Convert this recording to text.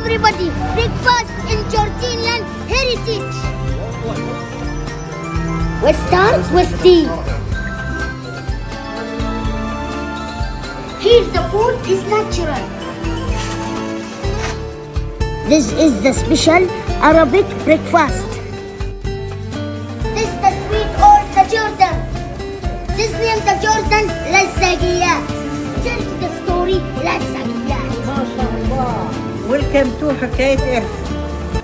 everybody, breakfast in Jordanian heritage. We start with tea. Here the food is natural. This is the special Arabic breakfast. This is the sweet or the Jordan. This name the Jordan لزاقيات. Tell the story لزاقيات. ما شاء الله. Welcome to حكاية إرث.